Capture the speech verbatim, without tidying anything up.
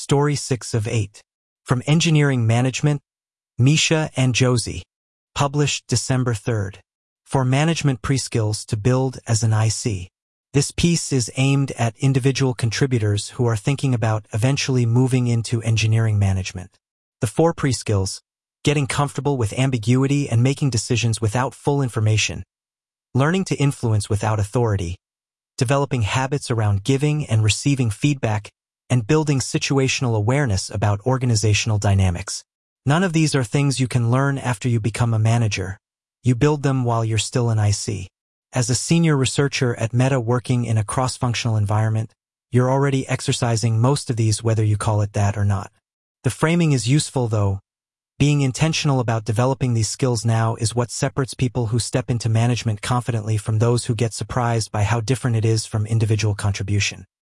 Story six of eight. From Engineering Management, Misha and Josie. Published December third. For management pre-skills to build as an I C. This piece is aimed at individual contributors who are thinking about eventually moving into engineering management. The four pre-skills: getting comfortable with ambiguity and making decisions without full information, learning to influence without authority, developing habits around giving and receiving feedback, and building situational awareness about organizational dynamics. None of these are things you can learn after you become a manager. You build them while you're still an I C. As a senior researcher at Meta working in a cross-functional environment, you're already exercising most of these whether you call it that or not. The framing is useful though. Being intentional about developing these skills now is what separates people who step into management confidently from those who get surprised by how different it is from individual contribution.